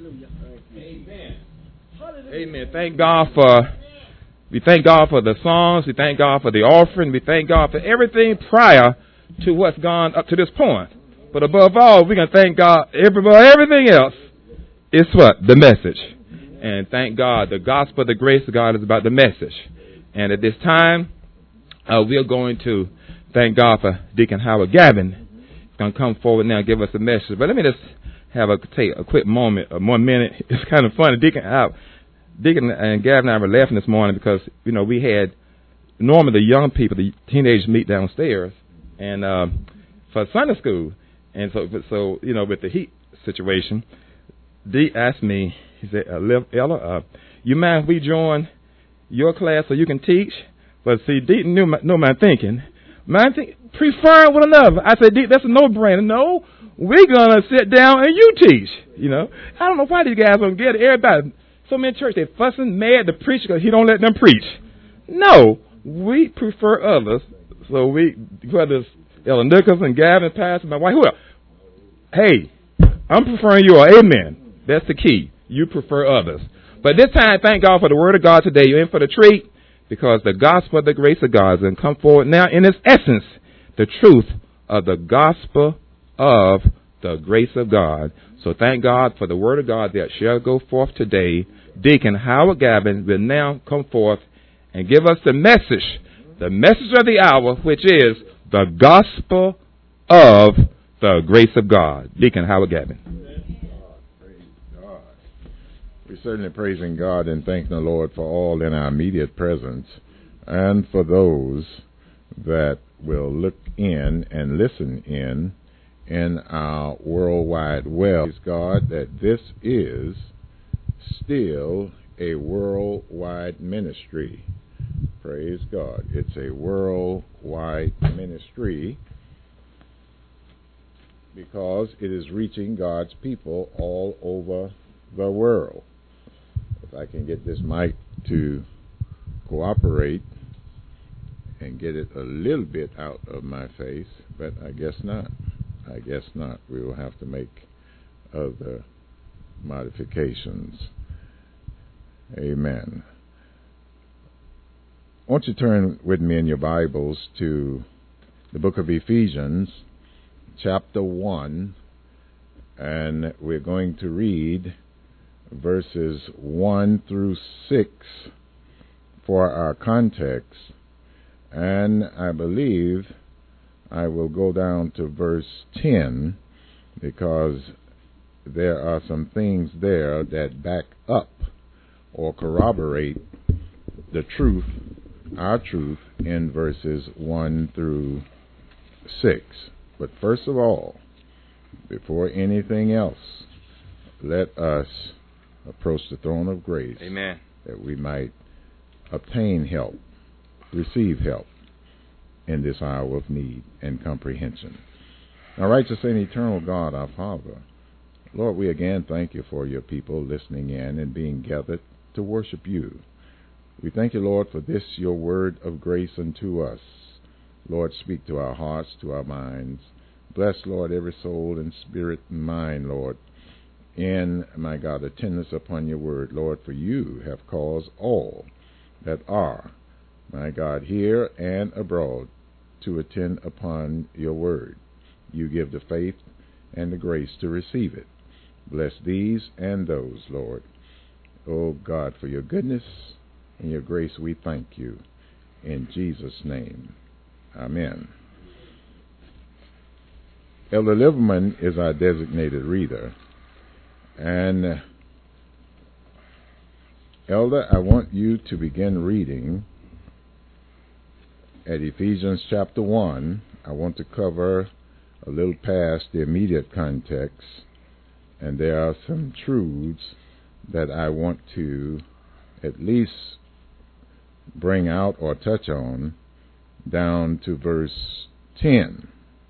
Amen. Amen. We thank God for the songs. We thank God for the offering. We thank God for everything prior to what's gone up to this point. But above all, we're going to thank God. Everything else is what? The message. And thank God, the gospel, the grace of God is about the message. And at this time, we are going to thank God for Deacon Howard Gavin. He's going to come forward now and give us a message. But let me just take a quick moment, 1 minute. It's kind of funny. Deacon and Gavin and I were laughing this morning because, we had normally the young people, the teenagers meet downstairs and for Sunday school. And so with the heat situation, Dee asked me, he said, Ella, you mind if we join your class so you can teach? But see, Dee knew my thinking. Preferring one another. I said, Dee, that's a no-brainer. No, we're going to sit down and you teach. I don't know why these guys don't get it. Everybody, so many churches, they're fussing, mad, the preacher because he don't let them preach. No, we prefer others. So whether it's Ella Nicholson, Gavin, Pastor, my wife, who else? Hey, I'm preferring you all. Amen. That's the key. You prefer others. But this time, thank God for the word of God today. You're in for the treat because the gospel of the grace of God is going to come forward now in its essence, the truth of the gospel of the grace of God. So thank God for the word of God that shall go forth today. Deacon Howard Gavin will now come forth and give us the message of the hour, which is the gospel of the grace of God. Deacon Howard Gavin. Praise God. We're certainly praising God and thanking the Lord for all in our immediate presence and for those that will look in and listen in our worldwide well. Praise God that this is still a worldwide ministry. Praise God. It's a worldwide ministry because it is reaching God's people all over the world. If I can get this mic to cooperate and get it a little bit out of my face, but I guess not. We will have to make other modifications. Amen. I want you to turn with me in your Bibles to the book of Ephesians, chapter 1, and we're going to read verses 1 through 6 for our context, and I believe I will go down to verse 10 because there are some things there that back up or corroborate the truth, our truth, in verses 1 through 6. But first of all, before anything else, let us approach the throne of grace. Amen. That we might obtain help, receive help in this hour of need and comprehension. Now, righteous and eternal God, our Father, Lord, we again thank you for your people listening in and being gathered to worship you. We thank you, Lord, for this, your word of grace unto us. Lord, speak to our hearts, to our minds. Bless, Lord, every soul and spirit and mind, Lord, in, my God, attendance upon your word, Lord, for you have caused all that are, my God, here and abroad to attend upon your word. You give the faith and the grace to receive it. Bless these and those, Lord. Oh, God, for your goodness and your grace, we thank you. In Jesus' name, amen. Elder Liverman is our designated reader. And, Elder, I want you to begin reading at Ephesians chapter 1. I want to cover a little past the immediate context, and there are some truths that I want to at least bring out or touch on down to verse 10.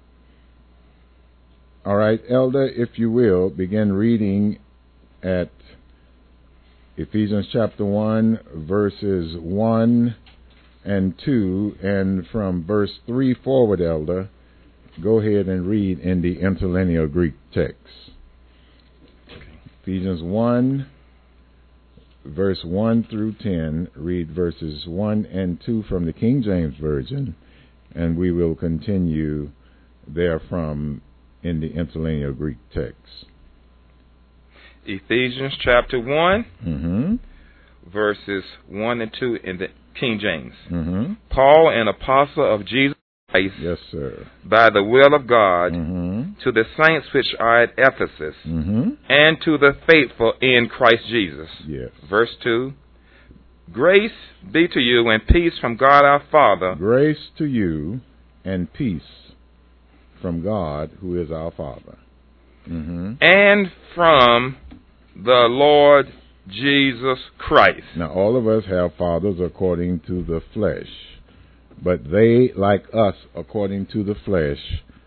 All right, Elder, if you will, begin reading at Ephesians chapter 1, verses 1 and 2, and from verse 3 forward, Elder, go ahead and read in the interlinear Greek text. Ephesians 1, verse 1 through 10. Read verses 1 and 2 from the King James Version, and we will continue therefrom in the interlinear Greek text. Ephesians chapter 1, verses 1 and 2 in the King James. Paul, an apostle of Jesus Christ, yes, sir, by the will of God, to the saints which are at Ephesus, and to the faithful in Christ Jesus. Yes. Verse 2, grace be to you and peace from God our Father. Grace to you and peace from God, who is our Father. And from the Lord Jesus Christ. Now, all of us have fathers according to the flesh, but they, like us, according to the flesh,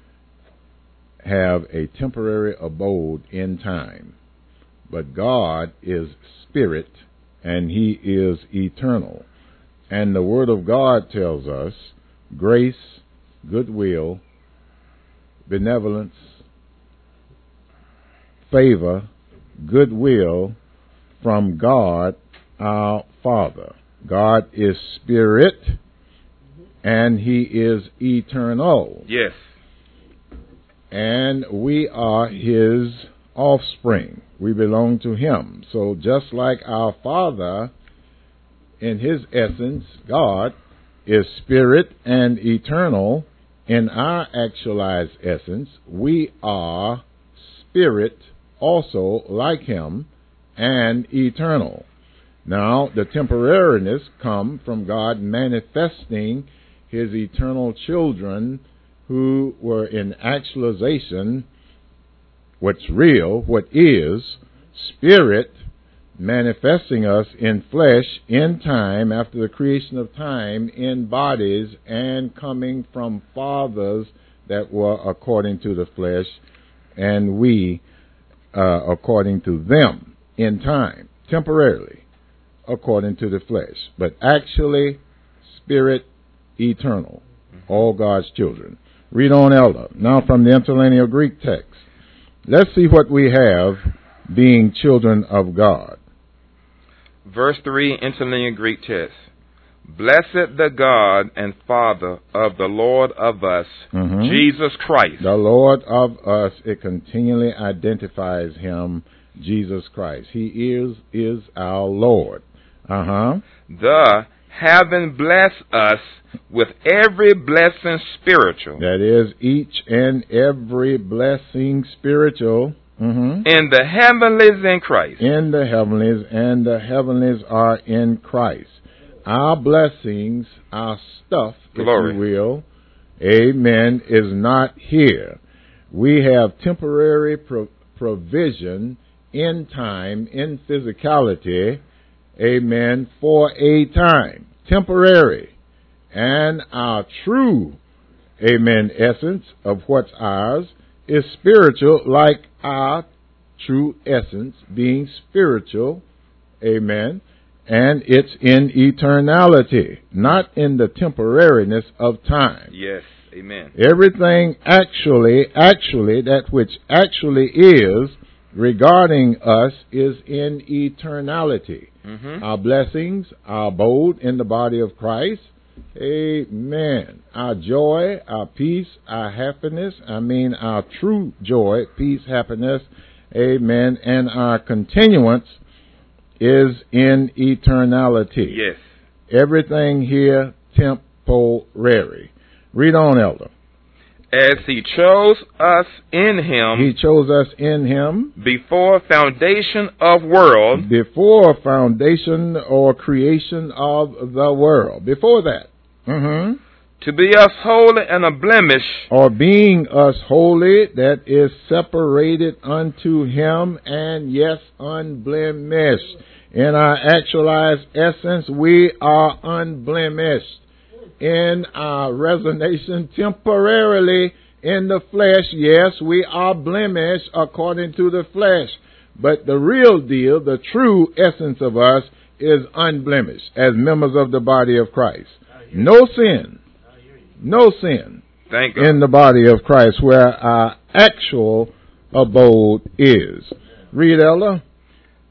have a temporary abode in time. But God is spirit, and He is eternal. And the Word of God tells us grace, goodwill, benevolence, favor, goodwill from God our Father. God is spirit, and He is eternal. Yes. And we are His offspring. We belong to Him. So just like our Father, in His essence, God is spirit and eternal, in our actualized essence, we are spirit also like Him and eternal. Now, the temporariness comes from God manifesting His eternal children who were in actualization, what's real, what is, spirit, manifesting us in flesh, in time, after the creation of time, in bodies, and coming from fathers that were according to the flesh, and we according to them in time, temporarily, according to the flesh, but actually spirit eternal, all God's children. Read on, Elder. Now from the interlinear Greek text. Let's see what we have being children of God. Verse 3, interlinear Greek text. Blessed the God and Father of the Lord of us, Jesus Christ. The Lord of us, it continually identifies Him, Jesus Christ. He is our Lord. The having blessed us with every blessing spiritual. That is, each and every blessing spiritual. In the heavenlies in Christ. In the heavenlies, and the heavenlies are in Christ. Our blessings, our stuff, Glory. if you will, amen, is not here. We have temporary provision in time, in physicality, amen, for a time. Temporary. And our true, amen, essence of what's ours is spiritual, like our true essence being spiritual, amen, and it's in eternality, not in the temporariness of time. Yes, amen. Everything actually, that which actually is regarding us is in eternality. Our blessings, our abode in the body of Christ, amen. Our joy, our peace, our happiness, our true joy, peace, happiness, amen, and our continuance is in eternality. Yes. Everything here temporary. Read on, Elder. As He chose us in Him. He chose us in Him. Before foundation of world. Before foundation or creation of the world. Before that. To be us holy and a blemish. Or being us holy, that is separated unto Him, and yes, unblemished. In our actualized essence, we are unblemished. In our resonation temporarily in the flesh, yes, we are blemished according to the flesh. But the real deal, the true essence of us, is unblemished as members of the body of Christ. No sin. No sin. Thank God. In the body of Christ, where our actual abode is. Read, Elder.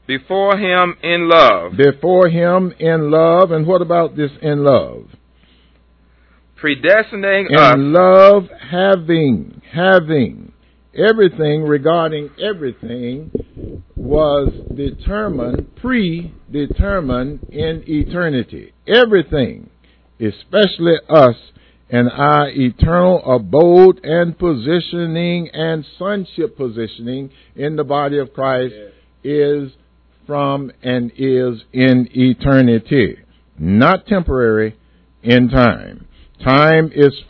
Before him in love. Before him in love. And what about this in love? Predestinating us. In love, having everything regarding everything was predetermined in eternity. Everything, especially us and our eternal abode and positioning and sonship positioning in the body of Christ, is from and is in eternity, not temporary, in time. Time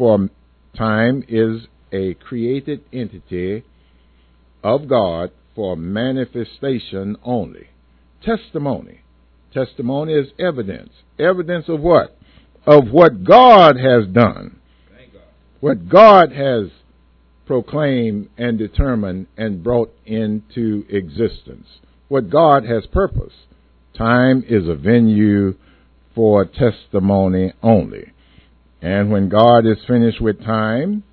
is a created entity of God for manifestation only. Testimony is evidence. Evidence of what? Of what God has done. What God has proclaimed and determined and brought into existence. What God has purposed. Time is a venue for testimony only. And when God is finished with time,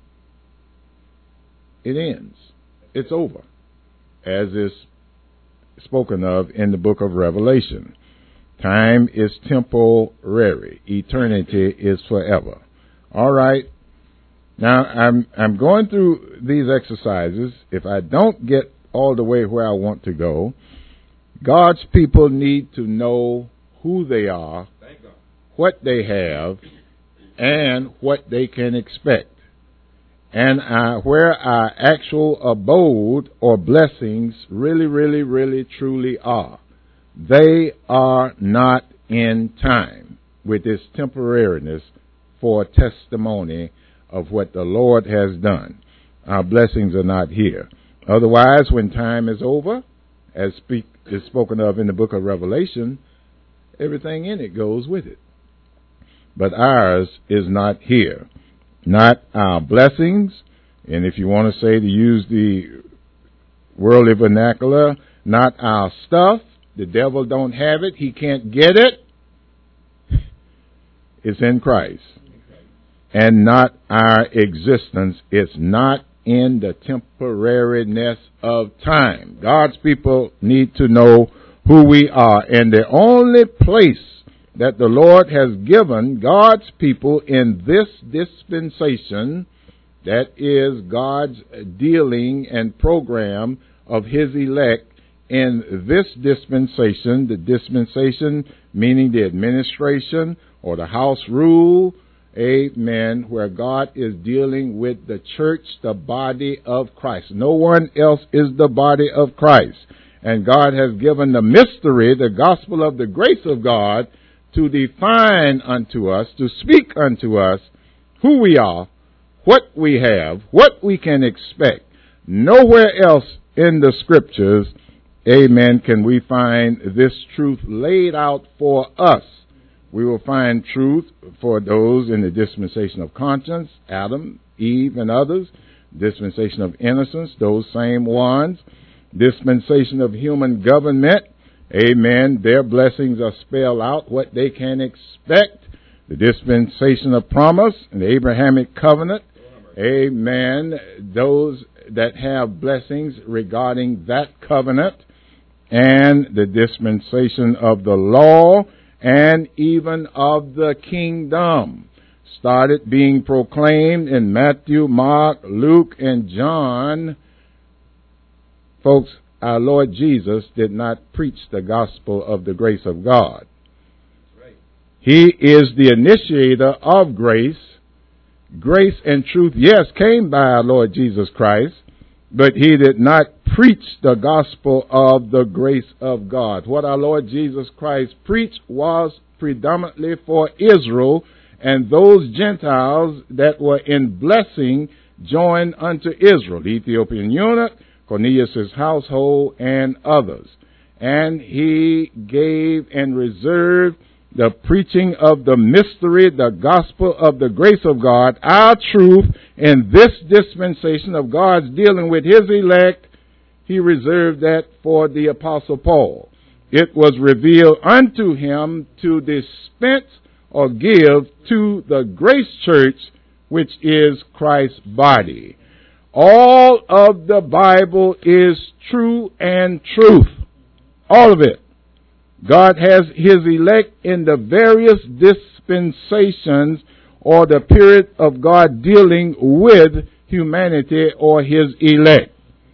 it ends. It's over, as is spoken of in the book of Revelation. Time is temporary. Eternity is forever. All right. Now, I'm going through these exercises. If I don't get all the way where I want to go, God's people need to know who they are, what they have, and what they can expect. And where our actual abode or blessings really, truly are. They are not in time with this temporariness for testimony of what the Lord has done. Our blessings are not here. Otherwise, when time is over, as is spoken of in the book of Revelation, everything in it goes with it. But ours is not here. Not our blessings, and if you want to say, to use the worldly vernacular, not our stuff. The devil don't have it. He can't get it. It's in Christ. And not our existence. It's not in the temporariness of time. God's people need to know who we are. And the only place that the Lord has given God's people in this dispensation, that is God's dealing and program of His elect in this dispensation, the dispensation meaning the administration or the house rule, amen, where God is dealing with the church, the body of Christ. No one else is the body of Christ. And God has given the mystery, the gospel of the grace of God, to define unto us, to speak unto us who we are, what we have, what we can expect. Nowhere else in the scriptures, amen, can we find this truth laid out for us. We will find truth for those in the dispensation of conscience, Adam, Eve, and others. Dispensation of innocence, those same ones. Dispensation of human government, amen. Their blessings are spelled out, what they can expect. The dispensation of promise and the Abrahamic covenant, amen. Those that have blessings regarding that covenant, and the dispensation of the law and even of the kingdom started being proclaimed in Matthew, Mark, Luke, and John. Folks, our Lord Jesus did not preach the gospel of the grace of God. He is the initiator of grace. Grace and truth, yes, came by our Lord Jesus Christ, but He did not preach the gospel of the grace of God. What our Lord Jesus Christ preached was predominantly for Israel and those Gentiles that were in blessing joined unto Israel, the Ethiopian eunuch, Cornelius' household, and others. And He gave and reserved the preaching of the mystery, the gospel of the grace of God, our truth, in this dispensation of God's dealing with His elect. He reserved that for the Apostle Paul. It was revealed unto him to dispense or give to the grace church, which is Christ's body. All of the Bible is true and truth. All of it. God has his elect in the various dispensations or the period of God dealing with humanity or his elect.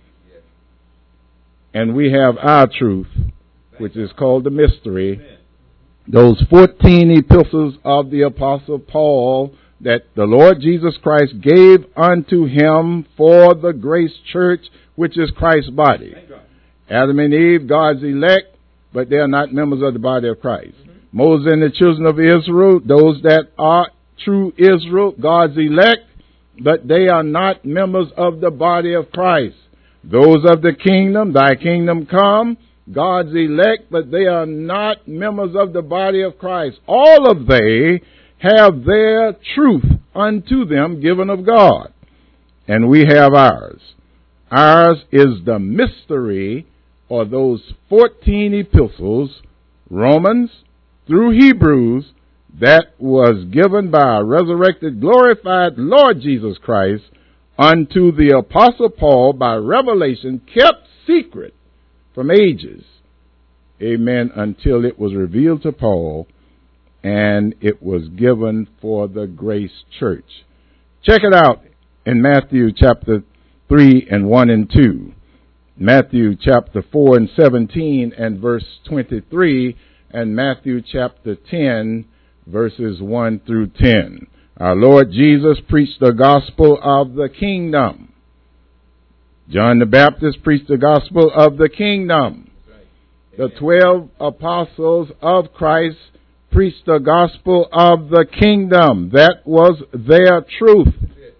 And we have our truth, which is called the mystery. Those 14 epistles of the Apostle Paul that the Lord Jesus Christ gave unto him for the grace church, which is Christ's body. Adam and Eve, God's elect, but they are not members of the body of Christ. Moses and the children of Israel, those that are true Israel, God's elect, but they are not members of the body of Christ. Those of the kingdom, thy kingdom come, God's elect, but they are not members of the body of Christ. All of they have their truth unto them given of God. And we have ours. Ours is the mystery, or those 14 epistles, Romans through Hebrews, that was given by our resurrected, glorified Lord Jesus Christ unto the Apostle Paul by revelation, kept secret from ages. Amen. Until it was revealed to Paul, and it was given for the grace church. Check it out in Matthew chapter 3 and 1 and 2. Matthew chapter 4 and 17 and verse 23, and Matthew chapter 10 verses 1 through 10. Our Lord Jesus preached the gospel of the kingdom. John the Baptist preached the gospel of the kingdom. The 12 apostles of Christ preached the gospel of the kingdom. That was their truth.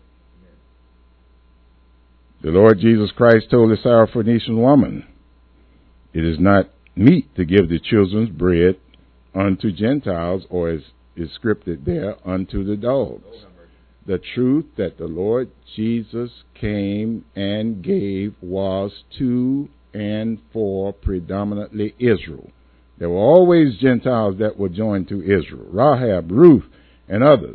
The Lord Jesus Christ told the Syrophoenician woman, it is not meet to give the children's bread unto Gentiles, or as is scripted there, unto the dogs. The truth that the Lord Jesus came and gave was to and for predominantly Israel. There were always Gentiles that were joined to Israel, Rahab, Ruth, and others.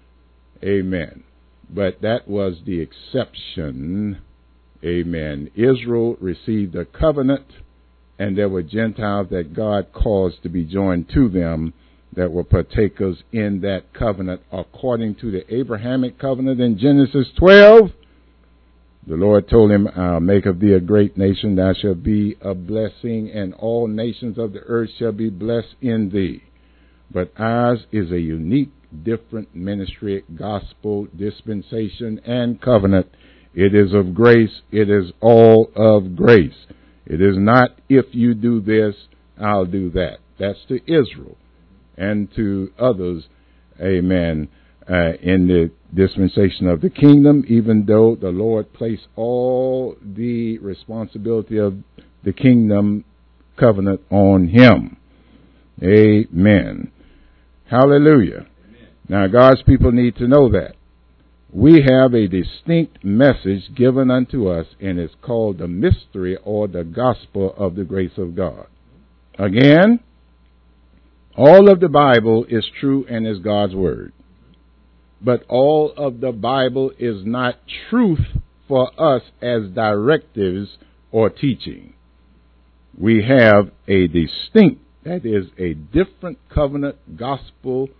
Amen. But that was the exception. Amen. Israel received a covenant, and there were Gentiles that God caused to be joined to them that were partakers in that covenant according to the Abrahamic covenant in Genesis 12. The Lord told him, I'll make of thee a great nation, thou shalt be a blessing, and all nations of the earth shall be blessed in thee. But ours is a unique, different ministry, gospel, dispensation, and covenant. It is of grace. It is all of grace. It is not, if you do this, I'll do that. That's to Israel and to others, amen, in the dispensation of the kingdom, even though the Lord placed all the responsibility of the kingdom covenant on him. Amen. Hallelujah. Amen. Now, God's people need to know that. We have a distinct message given unto us, and it's called the mystery or the gospel of the grace of God. Again, all of the Bible is true and is God's word. But all of the Bible is not truth for us as directives or teaching. We have a distinct, that is a different covenant gospel,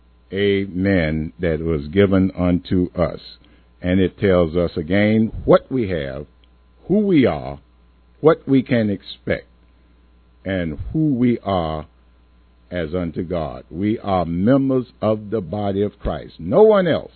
amen, that was given unto us. And it tells us again what we have, who we are, what we can expect, and who we are as unto God. We are members of the body of Christ. No one else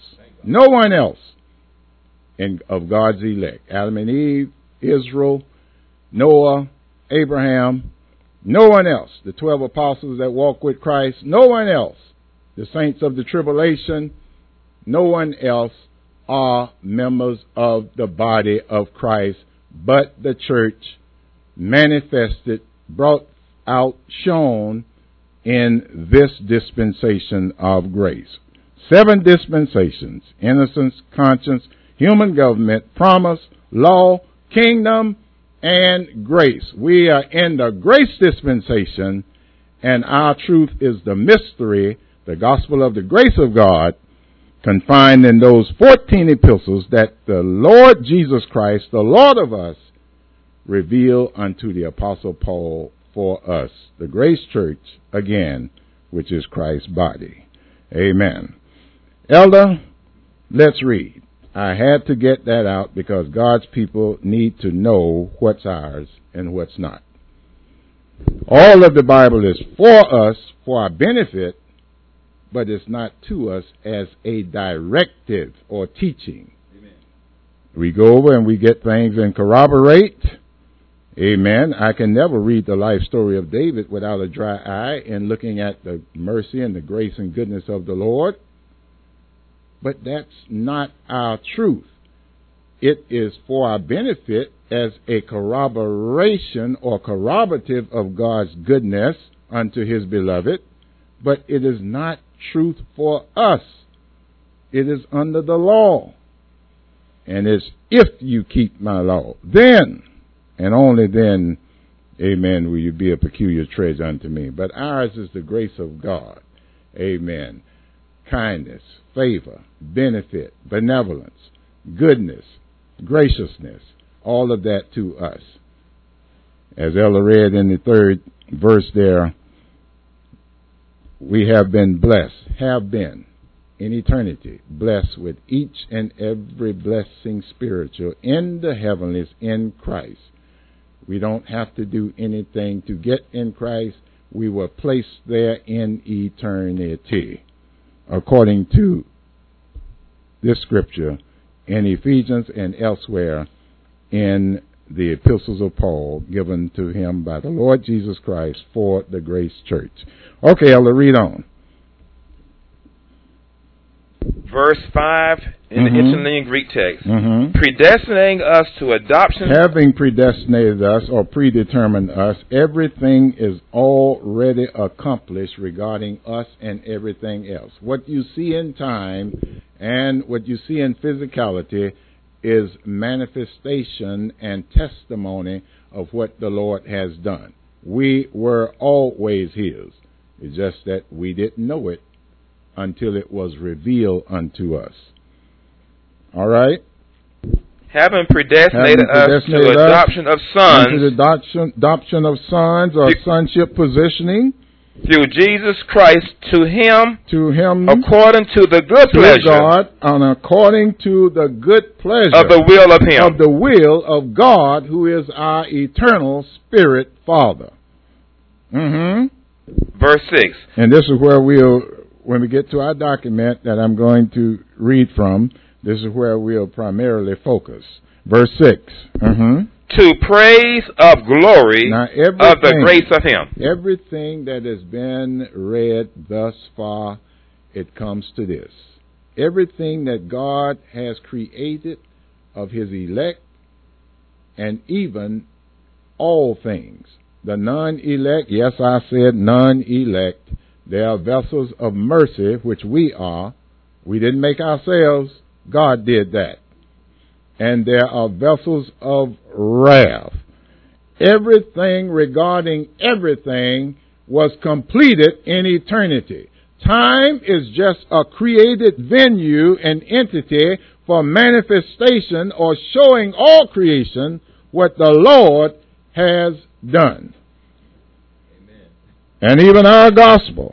of God's elect. Adam and Eve, Israel, Noah, Abraham, no one else. The 12 apostles that walk with Christ, no one else. The saints of the tribulation, no one else are members of the body of Christ, but the church manifested, brought out, shown in this dispensation of grace. 7 dispensations: innocence, conscience, human government, promise, law, kingdom, and grace. We are in the grace dispensation, and our truth is the mystery, the gospel of the grace of God, confined in those 14 epistles that the Lord Jesus Christ, the Lord of us, revealed unto the Apostle Paul for us, the Grace Church, again, which is Christ's body. Amen. Elder, let's read. I had to get that out because God's people need to know what's ours and what's not. All of the Bible is for us, for our benefit, but it's not to us as a directive or teaching. Amen. We go over and we get things and corroborate. Amen. I can never read the life story of David without a dry eye and looking at the mercy and the grace and goodness of the Lord. But that's not our truth. It is for our benefit as a corroboration or corroborative of God's goodness unto his beloved, but it is not truth for us. It is under the law. And it's if you keep my law, then, and only then, amen, will you be a peculiar treasure unto me. But ours is the grace of God. Amen. Kindness, favor, benefit, benevolence, goodness, graciousness, all of that to us. As Ella read in the 3rd verse there, we have been blessed, have been in eternity, blessed with each and every blessing spiritual in the heavenlies in Christ. We don't have to do anything to get in Christ. We were placed there in eternity, according to this scripture in Ephesians and elsewhere in the epistles of Paul given to him by the Lord Jesus Christ for the Grace Church. Okay, I'll read on. Verse 5 in the interlinear Greek text. Predestinating us to adoption. Having predestinated us or predetermined us, everything is already accomplished regarding us and everything else. What you see in time and what you see in physicality is manifestation and testimony of what the Lord has done. We were always his. It's just that we didn't know it until it was revealed unto us. All right? Having predestinated us to adoption of sons. To the adoption of sons or sonship positioning. Through Jesus Christ to him according to the good pleasure God, and according to the good pleasure of the will of him. Of the will of God, who is our eternal Spirit Father. Verse 6. And this is where when we get to our document that I'm going to read from, this is where we'll primarily focus. Verse 6. To praise of glory of the grace of him. Everything that has been read thus far, it comes to this. Everything that God has created of his elect, and even all things. The non-elect, yes, I said non-elect. They are vessels of mercy, which we are. We didn't make ourselves. God did that. And there are vessels of wrath. Everything regarding everything was completed in eternity. Time is just a created venue and entity for manifestation or showing all creation what the Lord has done. Amen. And even our gospel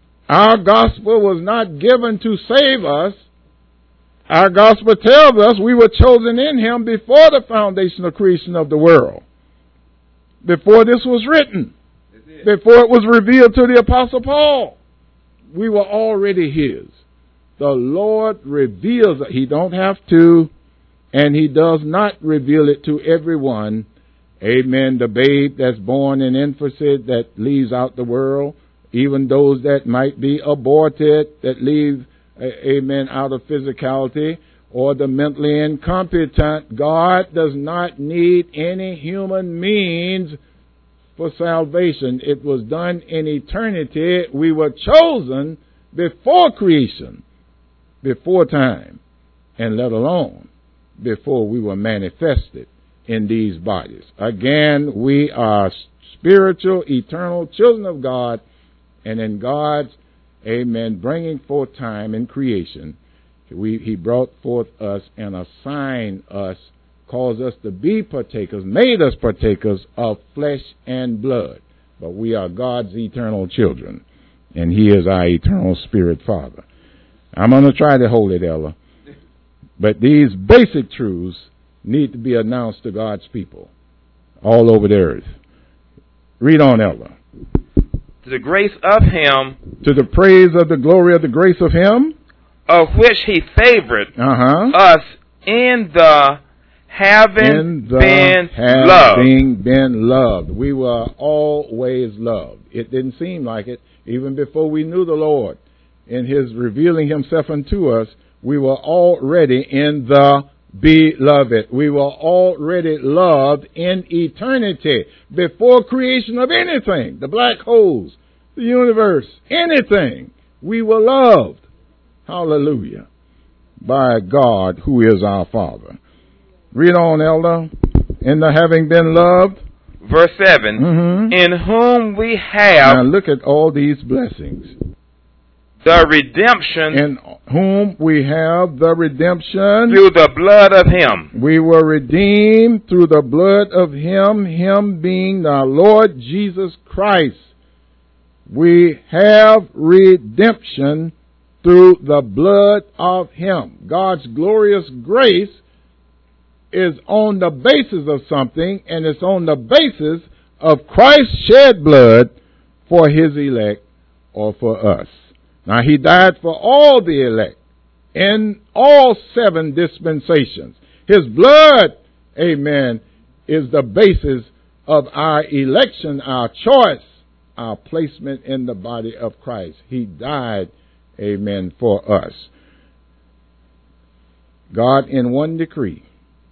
was not given to save us. Our gospel tells us we were chosen in him before the foundation of creation of the world. Before this was written. Before it was revealed to the Apostle Paul. We were already his. The Lord reveals it. He don't have to, and he does not reveal it to everyone. Amen. The babe that's born in infancy that leaves out the world. Even those that might be aborted, that leave amen, out of physicality, or the mentally incompetent. God does not need any human means for salvation. It was done in eternity. We were chosen before creation, before time, and let alone before we were manifested in these bodies. Again, we are spiritual, eternal children of God, and in God's amen, bringing forth time in creation, he brought forth us and assigned us, caused us to be partakers, made us partakers of flesh and blood. but we are God's eternal children, and He is our eternal Spirit Father. I'm going to try to hold it, Ella, but these basic truths need to be announced to God's people all over the earth. Read on, Ella. To the grace of Him, to the praise of the glory of the grace of Him, of which He favored us in the having been loved. We were always loved. It didn't seem like it. Even before we knew the Lord, in His revealing Himself unto us, we were already in the beloved. We were already loved in eternity, before creation of anything, the black holes, the universe, anything. We were loved. Hallelujah. By God, who is our Father. Read on, Elder. In the having been loved. Verse 7. In whom we have. Now look at all these blessings. The redemption. In whom we have the redemption. Through the blood of Him. We were redeemed through the blood of Him. Him being our Lord Jesus Christ. We have redemption through the blood of Him. God's glorious grace is on the basis of something, and it's on the basis of Christ's shed blood for His elect, or for us. Now, He died for all the elect in all 7 dispensations. His blood, amen, is the basis of our election, our choice, our placement in the body of Christ. He died, amen, for us. God, in one decree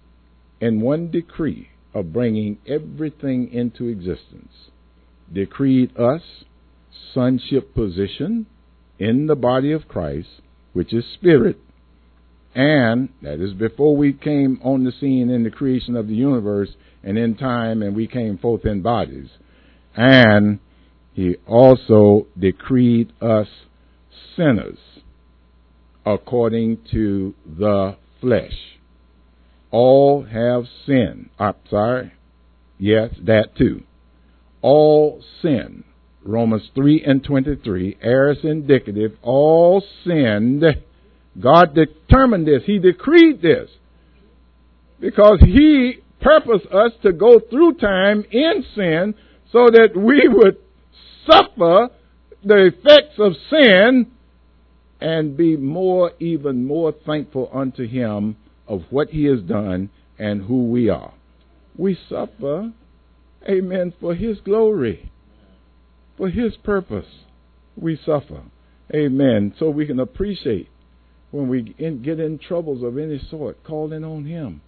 of bringing everything into existence, decreed us sonship position in the body of Christ, which is spirit, and that is before we came on the scene in the creation of the universe and in time, and we came forth in bodies. And He also decreed us sinners according to the flesh. All have sinned. Yes, that too. All sin. Romans 3:23, aorist indicative, all sinned. God determined this. He decreed this because He purposed us to go through time in sin so that we would suffer the effects of sin and be even more thankful unto Him of what He has done and who we are. We suffer, amen, for His glory. For His purpose, we suffer. Amen. So we can appreciate when we get in troubles of any sort, calling on Him.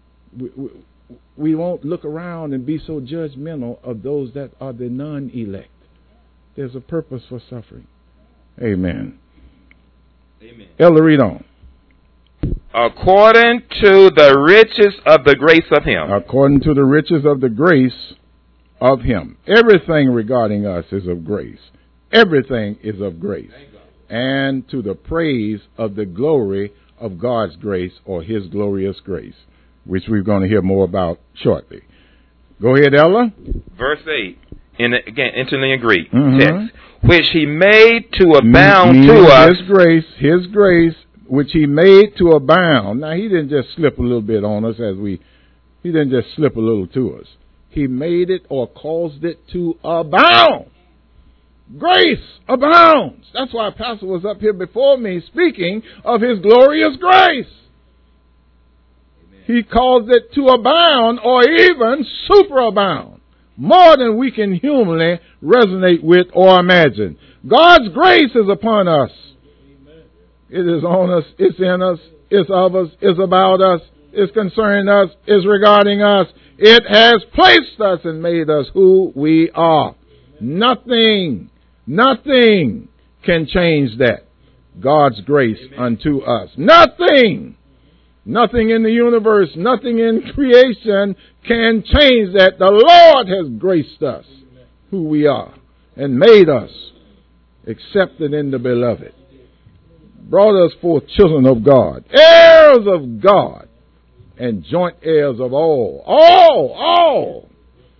We won't look around and be so judgmental of those that are the non-elect. There's a purpose for suffering. Amen. Amen. Elder, read on. According to the riches of the grace of Him. According to the riches of the grace of Him. Everything regarding us is of grace. Everything is of grace. And to the praise of the glory of God's grace, or His glorious grace, which we're going to hear more about shortly. Go ahead, Ella. Verse 8, again, entering in Greek text, which He made to abound to us. His grace, which He made to abound. Now, He didn't just slip a little bit on us He didn't just slip a little to us. He made it or caused it to abound. Grace abounds. That's why Pastor was up here before me speaking of His glorious grace. Amen. He caused it to abound or even superabound, more than we can humanly resonate with or imagine. God's grace is upon us. Amen. It is on us. It's in us. It's of us. It's about us. It's concerning us. It's regarding us. It has placed us and made us who we are. Nothing can change that. God's grace unto us. Nothing in the universe, nothing in creation can change that. The Lord has graced us who we are and made us accepted in the beloved. Brought us forth children of God, heirs of God, and joint heirs of all.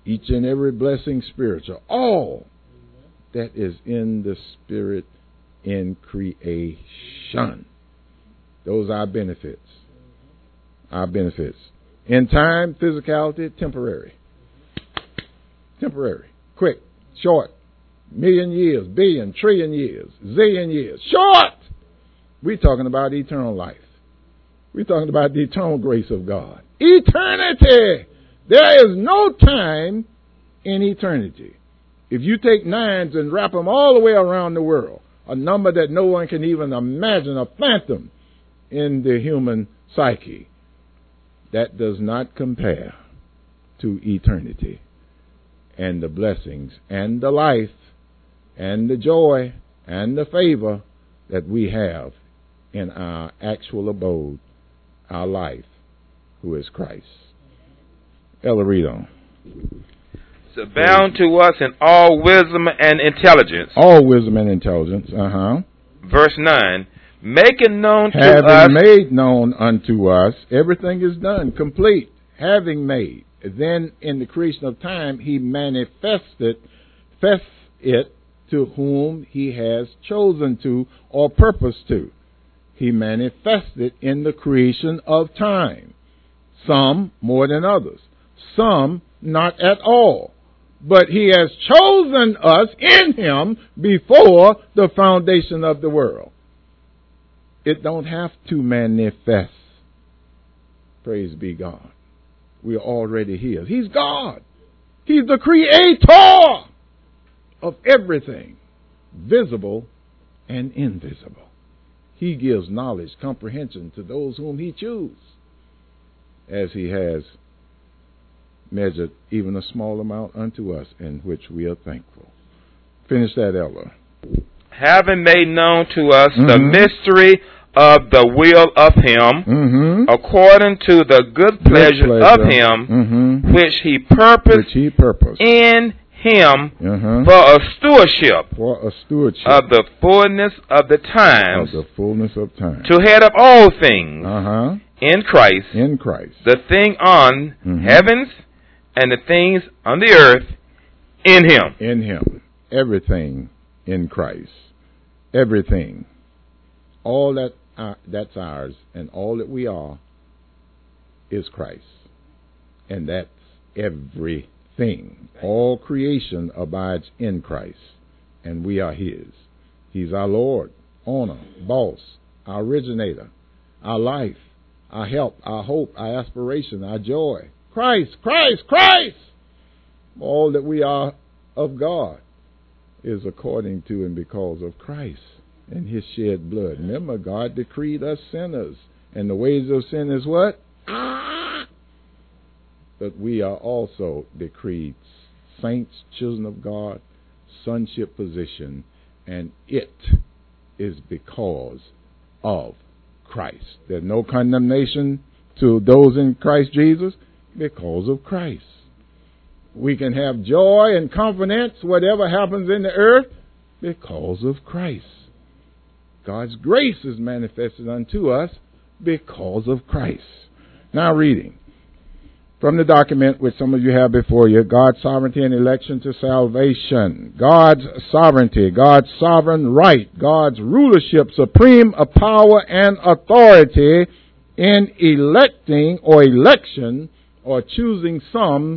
Each and every blessing spiritual. All that is in the Spirit in creation. Those are our benefits. Our benefits. In time, physicality, temporary. Temporary. Quick. Short. Million years. Billion. Trillion years. Zillion years. Short! We're talking about eternal life. We're talking about the eternal grace of God. Eternity! There is no time in eternity. If you take nines and wrap them all the way around the world, a number that no one can even imagine, a phantom in the human psyche, that does not compare to eternity and the blessings and the life and the joy and the favor that we have in our actual abode, our life, who is Christ. Ella, read on. So bound to us in all wisdom and intelligence. All wisdom and intelligence, Verse 9, making known to having us. Made known unto us, everything is done, complete, having made. Then in the creation of time, he manifested it to whom he has chosen to or purposed to. He manifested in the creation of time. Some more than others. Some not at all. But he has chosen us in him before the foundation of the world. It don't have to manifest. Praise be God. We are already his. He's God. He's the creator of everything, visible and invisible. He gives knowledge, comprehension to those whom he chooses, as he has measured even a small amount unto us, in which we are thankful. Finish that, Ella. Having made known to us the mystery of the will of him, according to the good pleasure of him, which he purposed in him for a stewardship of the fullness of the times, to head up all things in Christ, the thing on heavens and the things on the earth in him. Everything in Christ. Everything. All that's ours, and all that we are is Christ. And that's everything. All creation abides in Christ, and we are his. He's our Lord, owner, boss, our originator, our life, our help, our hope, our aspiration, our joy. Christ, Christ, Christ! All that we are of God is according to and because of Christ and his shed blood. Remember, God decreed us sinners, and the wages of sin is what? But we are also decreed saints, children of God, sonship position, and it is because of Christ. There's no condemnation to those in Christ Jesus because of Christ. We can have joy and confidence whatever happens in the earth because of Christ. God's grace is manifested unto us because of Christ. Now reading from the document which some of you have before you, God's sovereignty and election to salvation. God's sovereignty, God's sovereign right, God's rulership, supreme power and authority in electing or election or choosing some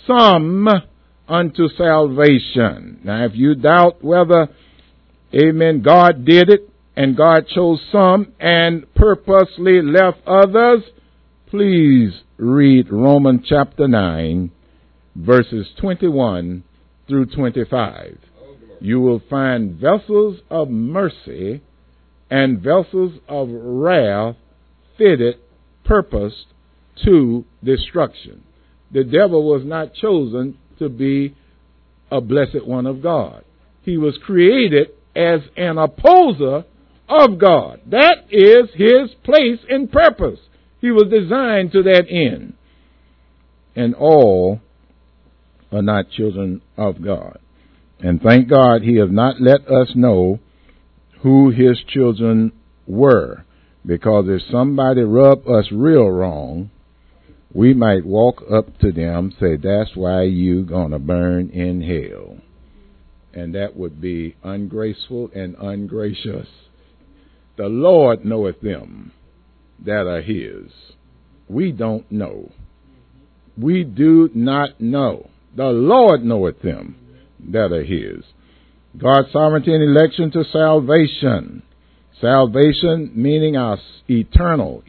unto salvation. Now, if you doubt whether, amen, God did it and God chose some and purposely left others, please read Romans chapter 9, verses 21 through 25. You will find vessels of mercy and vessels of wrath fitted, purposed to destruction. The devil was not chosen to be a blessed one of God. He was created as an opposer of God. That is his place and purpose. He was designed to that end. And all are not children of God. And thank God he has not let us know who his children were. Because if somebody rubbed us real wrong, we might walk up to them, say, that's why you gonna burn in hell. And that would be ungraceful and ungracious. The Lord knoweth them that are his. We don't know. We do not know. The Lord knoweth them that are his. God's sovereignty and election to salvation. Salvation meaning our eternal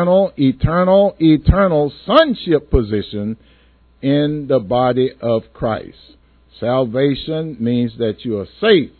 sonship position in the body of Christ. Salvation means that you are safe.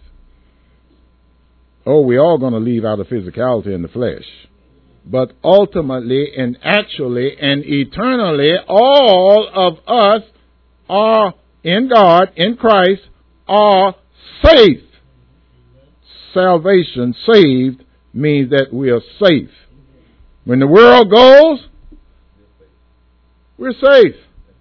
Oh, we're all going to leave out of physicality in the flesh. But ultimately and actually and eternally, all of us are in God, in Christ, are safe. Salvation, saved, means that we are safe. When the world goes, we're safe.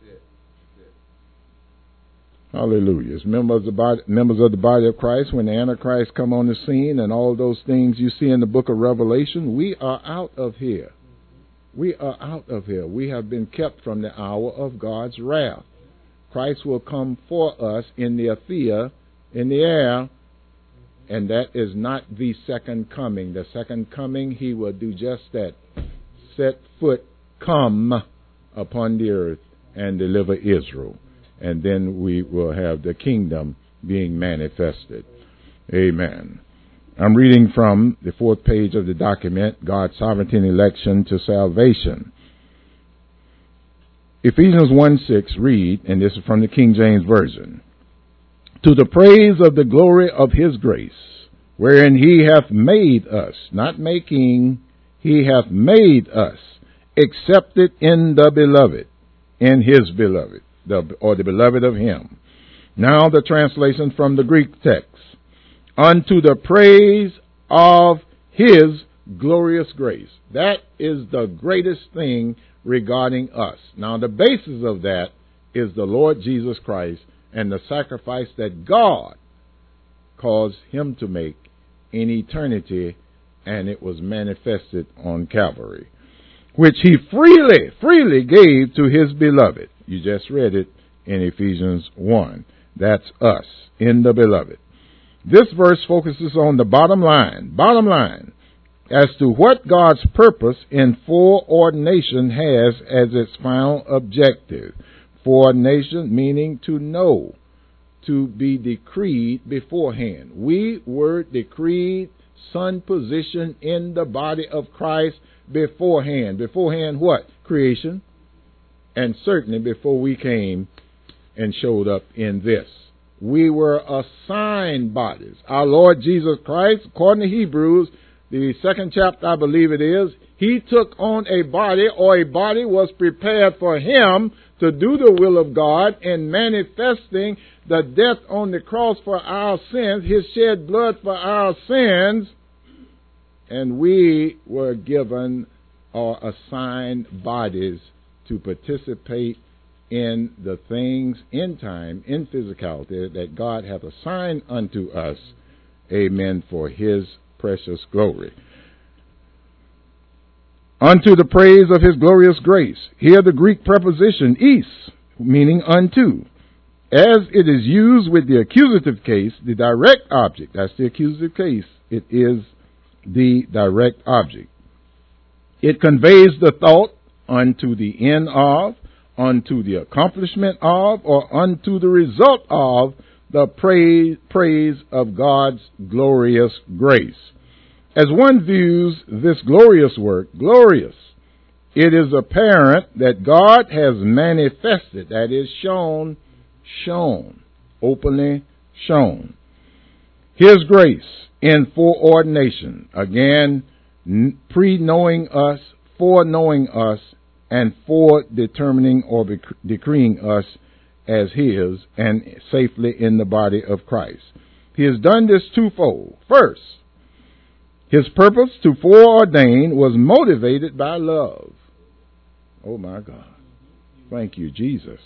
Hallelujah. As members of the body of Christ, when the Antichrist come on the scene and all those things you see in the book of Revelation, we are out of here. We are out of here. We have been kept from the hour of God's wrath. Christ will come for us in the Athea, in the air, and that is not the second coming. The second coming, he will do just that. Set foot, come upon the earth and deliver Israel. And then we will have the kingdom being manifested. Amen. I'm reading from the 4th page of the document, God's sovereignty and election to salvation. Ephesians 1:6 read, and this is from the King James Version, to the praise of the glory of his grace, wherein he hath made us, not making, he hath made us, accepted in the beloved, in his beloved, or the beloved of him. Now the translation from the Greek text, unto the praise of his glorious grace. That is the greatest thing regarding us. Now the basis of that is the Lord Jesus Christ and the sacrifice that God caused him to make in eternity, and it was manifested on Calvary, which he freely gave to his beloved. You just read it in Ephesians 1. That's us, in the beloved. This verse focuses on the bottom line, as to what God's purpose in foreordination has as its final objective. Foreordination meaning to know, to be decreed beforehand. We were decreed son position in the body of Christ beforehand. Beforehand what? Creation. And certainly before we came and showed up in this. We were assigned bodies. Our Lord Jesus Christ, according to Hebrews, the 2nd chapter, I believe it is, he took on a body, or a body was prepared for him to do the will of God in manifesting the death on the cross for our sins, his shed blood for our sins, and we were given or assigned bodies to participate in the things in time, in physicality, that God hath assigned unto us, amen, for his precious glory. Unto the praise of his glorious grace. Here the Greek preposition is, meaning unto. As it is used with the accusative case, the direct object, that's the accusative case, it is the direct object. It conveys the thought unto the end of, unto the accomplishment of, or unto the result of the praise of God's glorious grace. As one views this glorious work, glorious, it is apparent that God has manifested, that is shown, openly shown, his grace in foreordination. Again, pre-knowing us, foreknowing us, and foredetermining or decreeing us as his and safely in the body of Christ. He has done this twofold. First, his purpose to foreordain was motivated by love. Oh my God. Thank you, Jesus.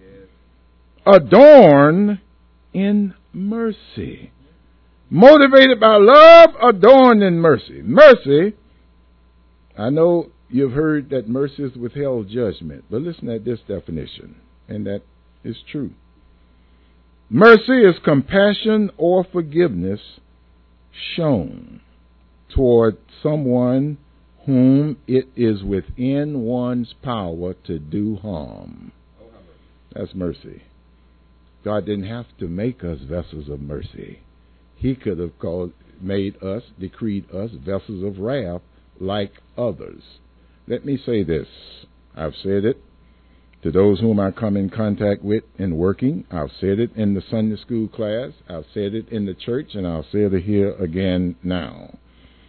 Adorned in mercy. Motivated by love, adorned in mercy. Mercy, I know You've heard that mercy is withheld judgment. But listen at this definition, and that is true. Mercy is compassion or forgiveness shown toward someone whom it is within one's power to do harm. That's mercy. God didn't have to make us vessels of mercy. He could have decreed us vessels of wrath like others. Let me say this. I've said it to those whom I come in contact with in working. I've said it in the Sunday school class. I've said it in the church, and I'll say it here again now.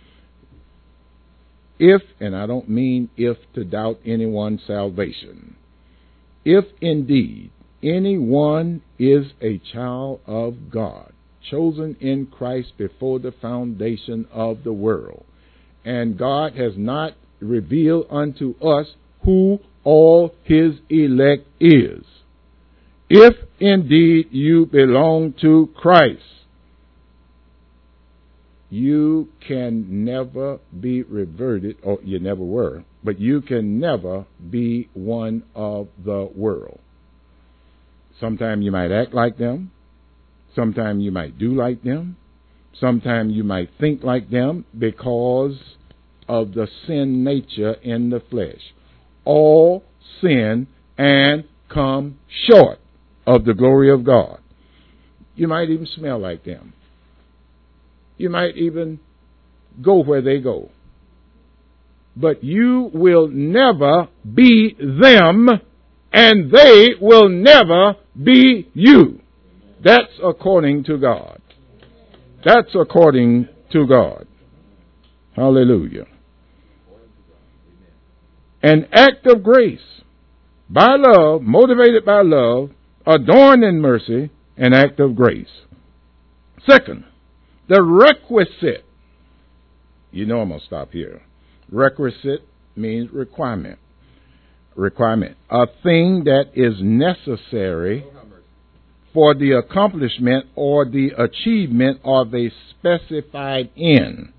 If, and I don't mean if to doubt anyone's salvation, if indeed anyone is a child of God, chosen in Christ before the foundation of the world, and God has not revealed unto us who all his elect is. If indeed you belong to Christ, you can never be reverted, or you never were, but you can never be one of the world. Sometimes you might act like them. Sometimes you might do like them. Sometimes you might think like them because of the sin nature in the flesh. All sin and come short of the glory of God. You might even smell like them. You might even go where they go. But you will never be them, and they will never be you. That's according to God. That's according to God. Hallelujah. An act of grace, by love, motivated by love, adorned in mercy, an act of grace. Second, the requisite. You know I'm going to stop here. Requisite means requirement. Requirement. A thing that is necessary for the accomplishment or the achievement of a specified end.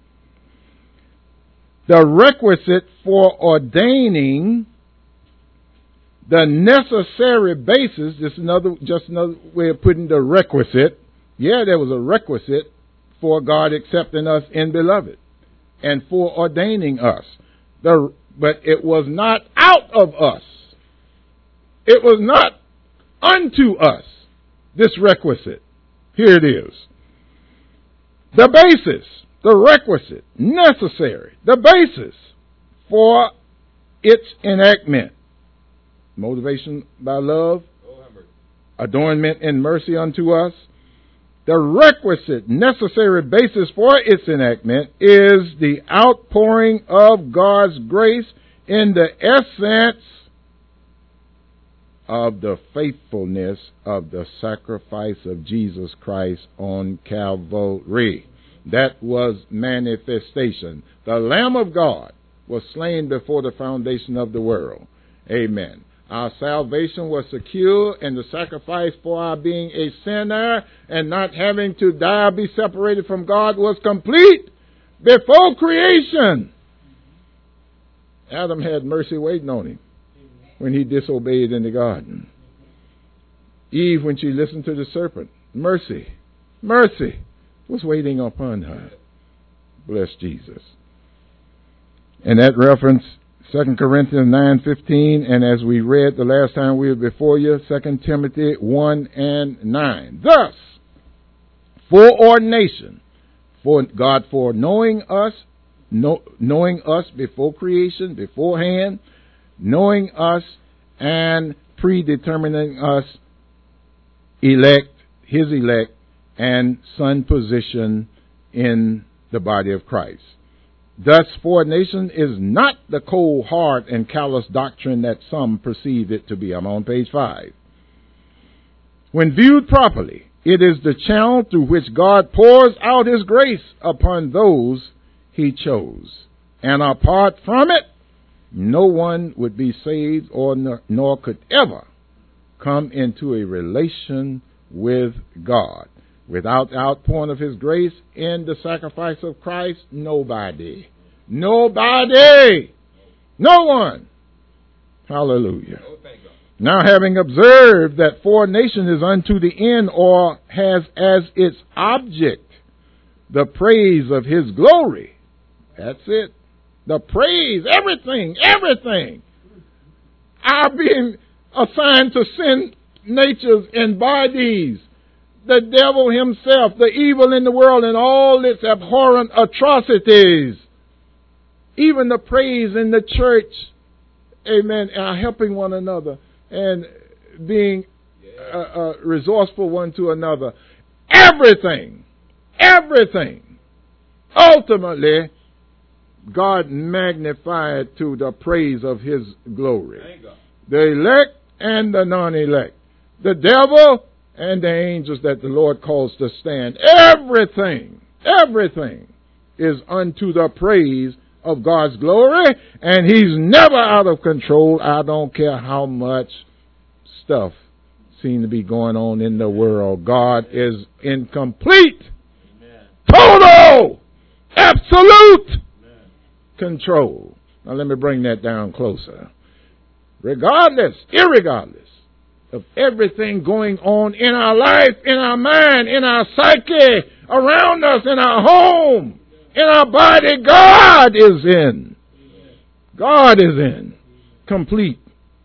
The requisite for ordaining the necessary basis. This is just another way of putting the requisite. Yeah, there was a requisite for God accepting us in beloved and for ordaining us. But it was not out of us. It was not unto us, this requisite. Here it is. The basis, the requisite, necessary, the basis for its enactment. Motivation by love, adornment in mercy unto us. The requisite, necessary basis for its enactment is the outpouring of God's grace in the essence of the faithfulness of the sacrifice of Jesus Christ on Calvary. That was manifestation. The Lamb of God was slain before the foundation of the world. Amen. Our salvation was secure, and the sacrifice for our being a sinner and not having to die or be separated from God was complete before creation. Adam had mercy waiting on him when he disobeyed in the garden. Eve, when she listened to the serpent, mercy was waiting upon her. Bless Jesus. And that reference, 2 Corinthians 9:15, and as we read the last time we were before you, 2 Timothy 1:9. Thus, foreordination, for God foreknowing us, knowing us before creation, beforehand, knowing us and predetermining us, his elect, and son position in the body of Christ. Thus, foreknowledge is not the cold, hard, and callous doctrine that some perceive it to be. I'm on page 5. When viewed properly, it is the channel through which God pours out his grace upon those he chose. And apart from it, no one would be saved nor could ever come into a relation with God. Without the outpouring of his grace in the sacrifice of Christ, nobody No one. Hallelujah. Oh, thank God. Now, having observed that foreknation is unto the end, or has as its object the praise of his glory. That's it. The praise, everything are being assigned to sin natures and bodies. The devil himself, the evil in the world, and all its abhorrent atrocities. Even the praise in the church, amen, are helping one another and being resourceful one to another. Everything, ultimately, God magnified to the praise of his glory. The elect and the non-elect. The devil and the angels that the Lord calls to stand. Everything is unto the praise of God's glory, and he's never out of control. I don't care how much stuff seems to be going on in the world. God is in complete, total, absolute control. Now let me bring that down closer. Irregardless of everything going on in our life, in our mind, in our psyche, around us, in our home, in our body, God is in. God is in. Complete.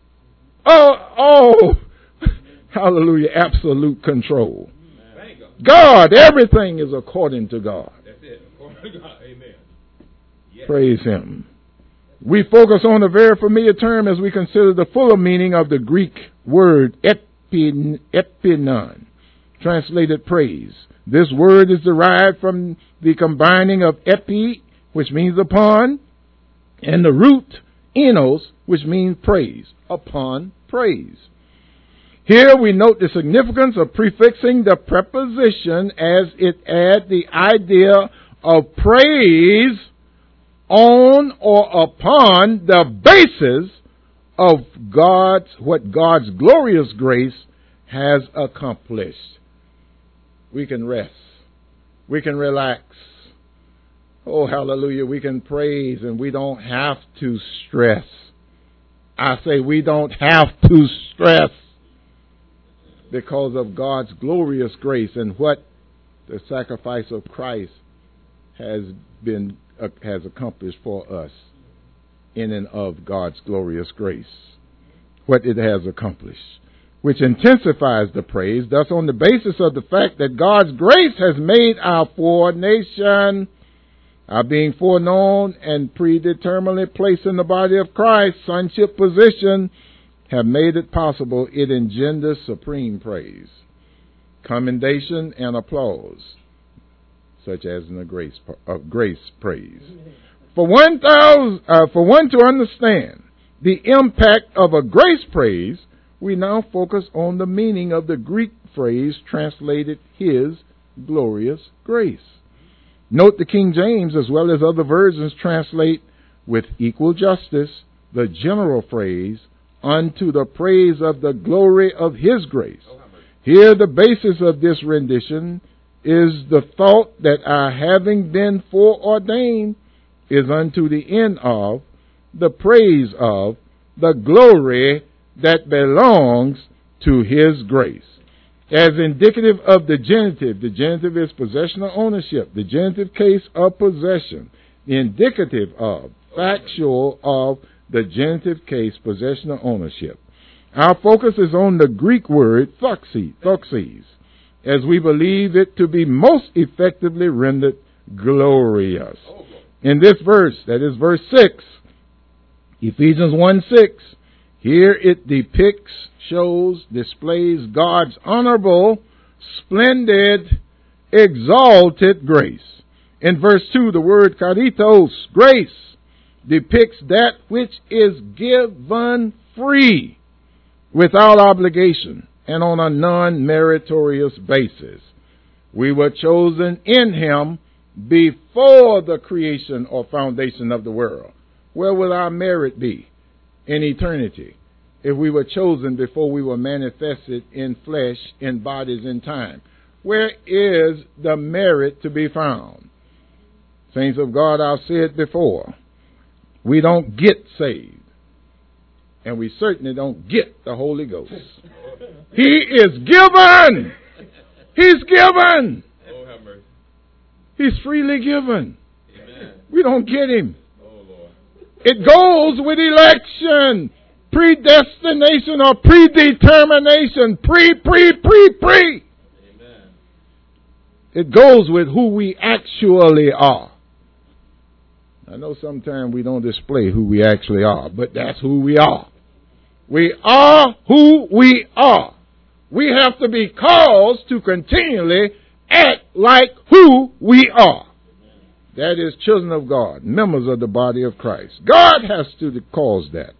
Oh, hallelujah, absolute control. God, everything is according to God. That's it. According to God. Amen. Yes. Praise him. We focus on a very familiar term as we consider the fuller meaning of the Greek word epinon, translated praise. This word is derived from the combining of epi, which means upon, and the root enos, which means praise, upon praise. Here we note the significance of prefixing the preposition as it adds the idea of praise on or upon the basis of what God's glorious grace has accomplished. We can rest. We can relax. Oh, hallelujah. We can praise and we don't have to stress. I say we don't have to stress because of God's glorious grace and what the sacrifice of Christ has accomplished for us in and of God's glorious grace. What it has accomplished, which intensifies the praise, thus on the basis of the fact that God's grace has made our foreknation, our being foreknown and predeterminedly placed in the body of Christ, sonship position, have made it possible. It engenders supreme praise, commendation, and applause, such as in the grace praise. For one to understand the impact of a grace praise, we now focus on the meaning of the Greek phrase translated his glorious grace. Note the King James as well as other versions translate with equal justice the general phrase unto the praise of the glory of his grace. Here the basis of this rendition is the thought that our having been foreordained is unto the end of, the praise of, the glory that belongs to his grace. As indicative of the genitive is possession or ownership, the genitive case of possession, the indicative of, factual of, the genitive case, possession or ownership. Our focus is on the Greek word thuxes, as we believe it to be most effectively rendered glorious. In this verse, that is verse 6, Ephesians 1:6, here it depicts, shows, displays God's honorable, splendid, exalted grace. In verse 2, the word karitos, grace, depicts that which is given free, without obligation, and on a non-meritorious basis. We were chosen in him before the creation or foundation of the world. Where will our merit be in eternity if we were chosen before we were manifested in flesh, in bodies, in time? Where is the merit to be found? Saints of God, I've said before, we don't get saved. And we certainly don't get the Holy Ghost. He is given. He's given. Oh, have mercy. He's freely given. Amen. We don't get him. Oh, Lord. It goes with election, predestination or predetermination, pre. Amen. It goes with who we actually are. I know sometimes we don't display who we actually are, but that's who we are. We are who we are. We have to be caused to continually act like who we are. That is children of God, members of the body of Christ. God has to cause that.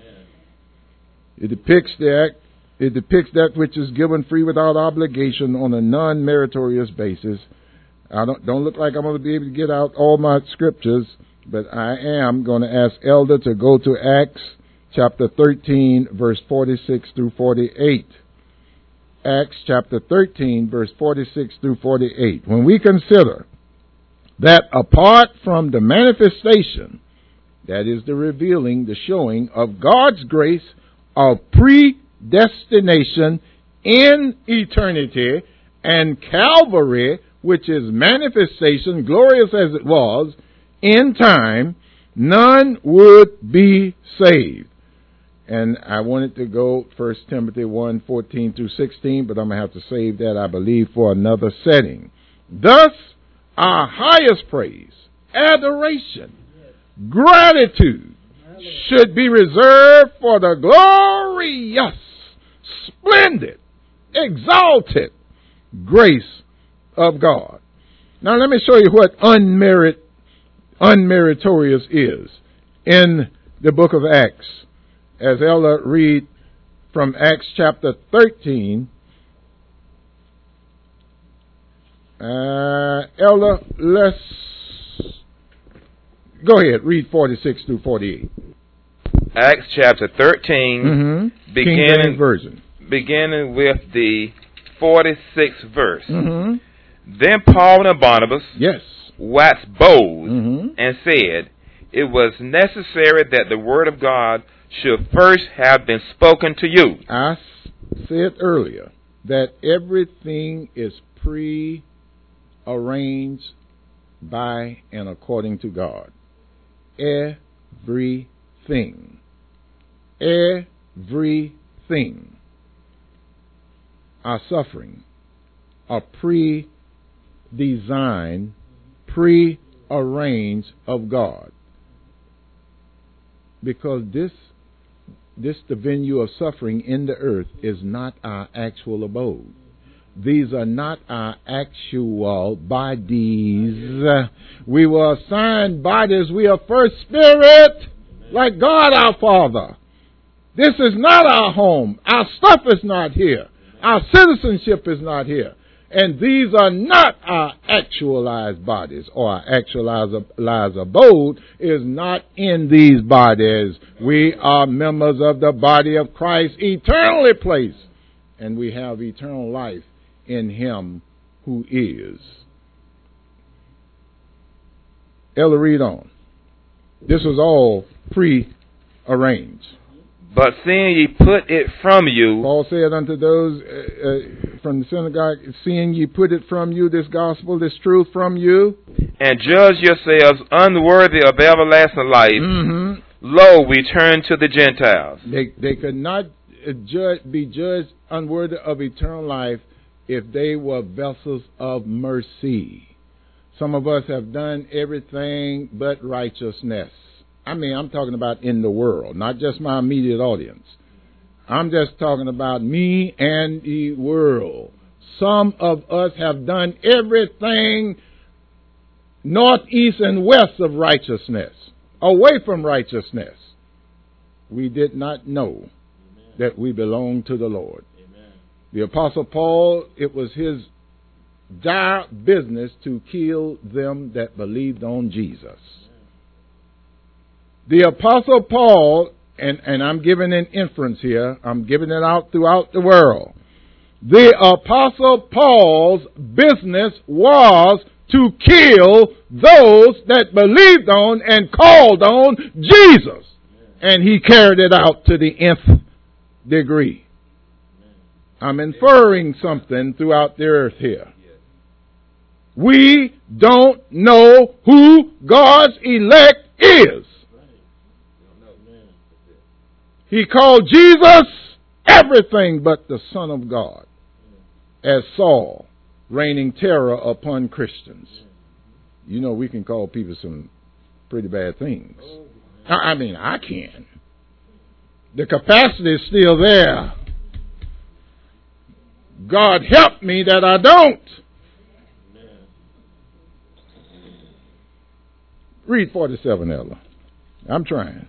It depicts that which is given free without obligation on a non-meritorious basis. I don't look like I'm going to be able to get out all my scriptures, but I am going to ask Elder to go to Acts chapter 13, verse 46 through 48. Acts chapter 13, verse 46 through 48. When we consider that apart from the manifestation, that is the revealing, the showing of God's grace of predestination in eternity, and Calvary, which is manifestation, glorious as it was, in time, none would be saved. And I wanted to go 1 Timothy 1, 14 through 16, but I'm going to have to save that, I believe, for another setting. Thus, our highest praise, adoration, gratitude should be reserved for the glorious, splendid, exalted grace of God. Now let me show you what unmeritorious is in the book of Acts. As Ella read from Acts chapter 13, Ella, let's go ahead, read 46 through 48. Acts chapter 13, beginning with the 46th verse. Then Paul and Barnabas waxed bold and said, it was necessary that the word of God should first have been spoken to you. I said earlier that everything is pre-arranged by and according to God. Everything. Everything. Our suffering are pre-designed, pre-arranged of God. Because this the venue of suffering in the earth is not our actual abode. These are not our actual bodies. We were assigned bodies. We are first spirit, like God our Father. This is not our home. Our stuff is not here. Our citizenship is not here. And these are not our actualized bodies, or our actualized abode is not in these bodies. We are members of the body of Christ, eternally placed. And we have eternal life in Him who is. Ella, read on. This was all pre-arranged. But seeing ye put it from you... Paul said unto those from the synagogue, seeing ye put it from you, this gospel, this truth from you... And judge yourselves unworthy of everlasting life, lo, we turn to the Gentiles. They could not be judged unworthy of eternal life if they were vessels of mercy. Some of us have done everything but righteousness. I mean, I'm talking about in the world, not just my immediate audience. I'm just talking about me and the world. Some of us have done everything north, east, and west of righteousness, away from righteousness. We did not know that we belong to the Lord. Amen. The Apostle Paul, it was his dire business to kill them that believed on Jesus. The Apostle Paul, and I'm giving an inference here, I'm giving it out throughout the world. The Apostle Paul's business was to kill those that believed on and called on Jesus. And he carried it out to the nth degree. I'm inferring something throughout the earth here. We don't know who God's elect is. He called Jesus everything but the Son of God, as Saul, raining terror upon Christians. You know, we can call people some pretty bad things. I mean, I can. The capacity is still there. God help me that I don't. Read 47, Ella. I'm trying.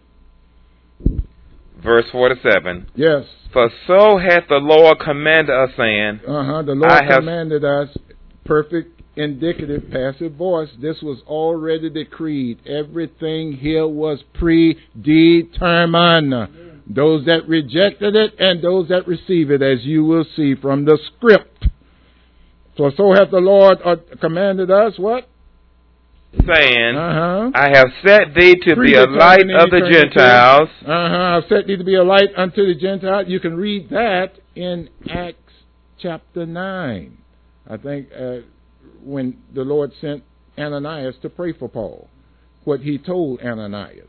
Verse 47. Yes. For so hath the Lord commanded us, saying, The Lord commanded us, perfect indicative passive voice. This was already decreed. Everything here was predetermined. Those that rejected it and those that receive it, as you will see from the script. So hath the Lord commanded us, what? Saying, I have set thee to be a light of the Gentiles. I've set thee to be a light unto the Gentiles. You can read that in Acts chapter 9. I think when the Lord sent Ananias to pray for Paul, what he told Ananias.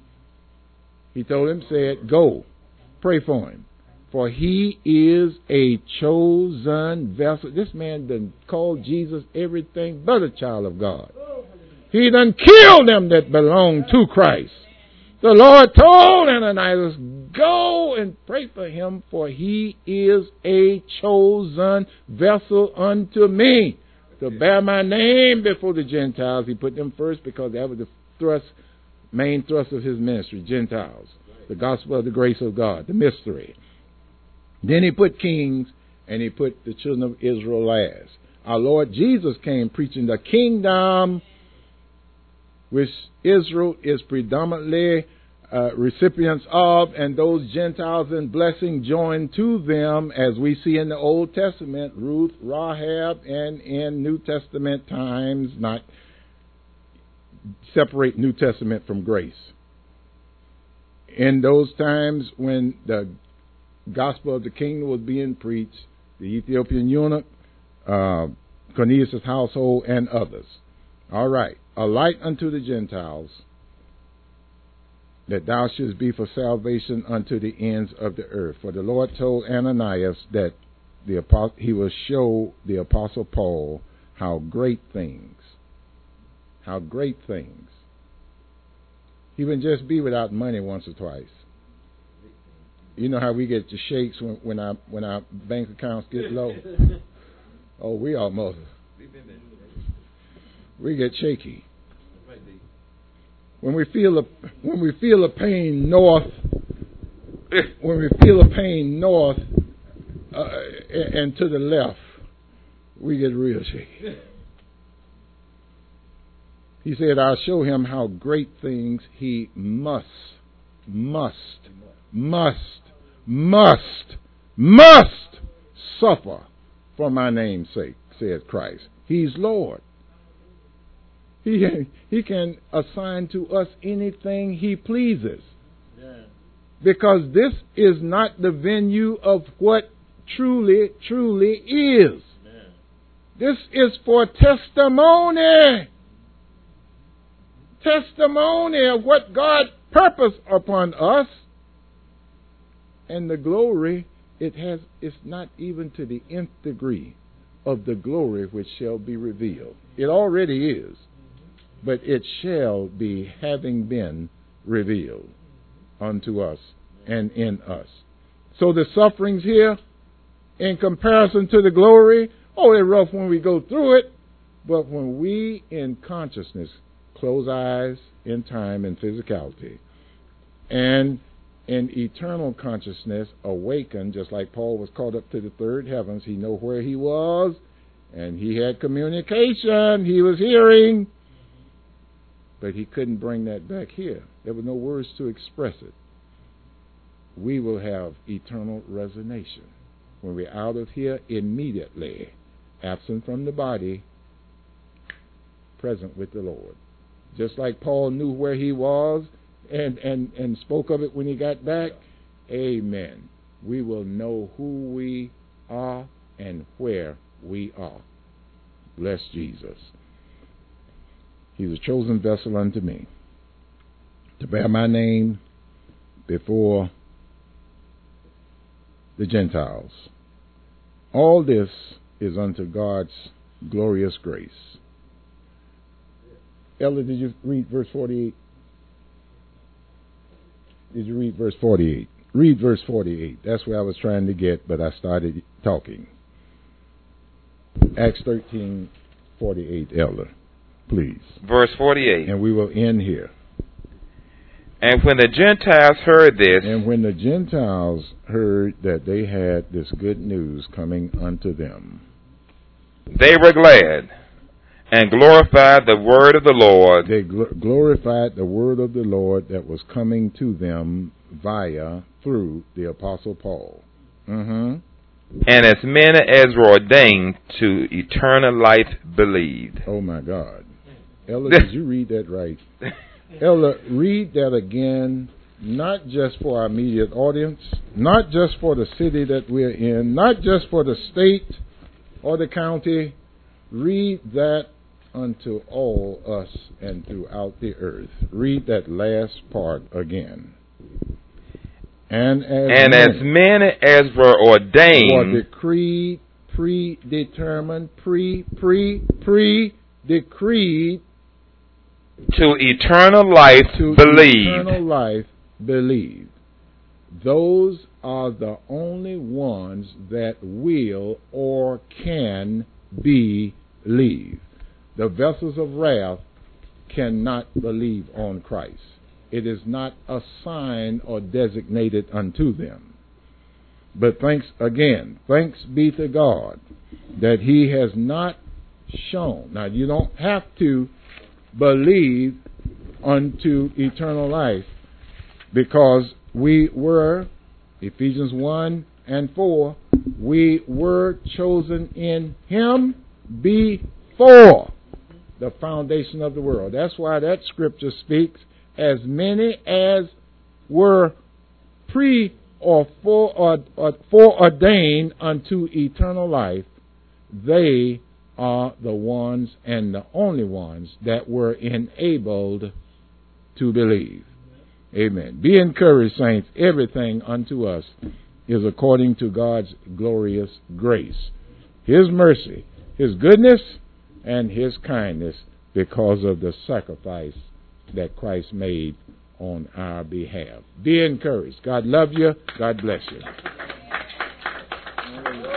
He told him, said, go, pray for him. For he is a chosen vessel. This man done called Jesus everything but a child of God. He done killed them that belong to Christ. The Lord told Ananias, go and pray for him, for he is a chosen vessel unto me, to bear my name before the Gentiles. He put them first because that was the main thrust of his ministry, Gentiles. The gospel of the grace of God, the mystery. Then he put kings, and he put the children of Israel last. Our Lord Jesus came preaching the kingdom, which Israel is predominantly recipients of, and those Gentiles in blessing joined to them, as we see in the Old Testament, Ruth, Rahab, and in New Testament times, not separate New Testament from grace. In those times when the gospel of the kingdom was being preached, the Ethiopian eunuch, Cornelius' household, and others. All right. A light unto the Gentiles, that thou shouldst be for salvation unto the ends of the earth. For the Lord told Ananias that he will show the Apostle Paul how great things. He wouldn't just be without money once or twice. You know how we get the shakes when our bank accounts get low? Oh, we get shaky. When we feel a pain north, and to the left, we get real shaky. He said, I'll show him how great things he must suffer for my name's sake, said Christ. He's Lord. He can assign to us anything he pleases. Yeah. Because this is not the venue of what truly is. Yeah. This is for testimony. Testimony of what God purposed upon us. And the glory, it's not even to the nth degree of the glory which shall be revealed. It already is. But it shall be having been revealed unto us and in us. So the sufferings here, in comparison to the glory, they're rough when we go through it. But when we in consciousness close eyes in time and physicality, and in eternal consciousness awaken, just like Paul was caught up to the third heavens, he knew where he was, and he had communication, he was hearing. But he couldn't bring that back here. There were no words to express it. We will have eternal resignation. When we're out of here, immediately, absent from the body, present with the Lord. Just like Paul knew where he was and spoke of it when he got back, amen. We will know who we are and where we are. Bless Jesus. He's a chosen vessel unto me to bear my name before the Gentiles. All this is unto God's glorious grace. Elder, did you read verse 48? Did you read verse 48? Read verse 48. That's where I was trying to get, but I started talking. Acts 13:48, Elder, please. Verse 48. And we will end here. And when the Gentiles heard this, and when the Gentiles heard that they had this good news coming unto them, they were glad and glorified the word of the Lord. They glorified the word of the Lord that was coming to them through the Apostle Paul. And as many as were ordained to eternal life believed. Oh my God. Ella, did you read that right? Ella, read that again, not just for our immediate audience, not just for the city that we're in, not just for the state or the county. Read that unto all us and throughout the earth. Read that last part again. And as many as were ordained, or decreed, predetermined, decreed to eternal life believed. Those are the only ones that will or can believe. The vessels of wrath cannot believe on Christ. It is not assigned or designated unto them. But thanks be to God that He has not shown. Now, you don't have to believe unto eternal life, because we were, Ephesians 1:4, we were chosen in Him before the foundation of the world. That's why that scripture speaks, as many as were foreordained unto eternal life, they are the ones and the only ones that were enabled to believe. Amen. Be encouraged, saints. Everything unto us is according to God's glorious grace, His mercy, His goodness, and His kindness, because of the sacrifice that Christ made on our behalf. Be encouraged. God love you. God bless you.